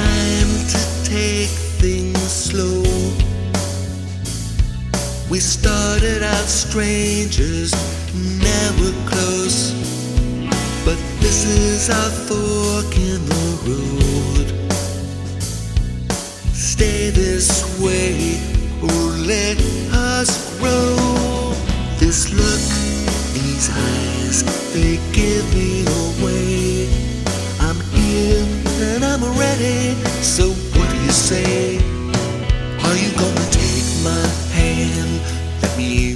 time to take things slow. We started out strangers, now we're close. But this is our fork in the road. Stay this way or let us grow. This look, these eyes, they give me away. I'm here and I'm ready, so what do you say? Are you gonna take my hand? Let me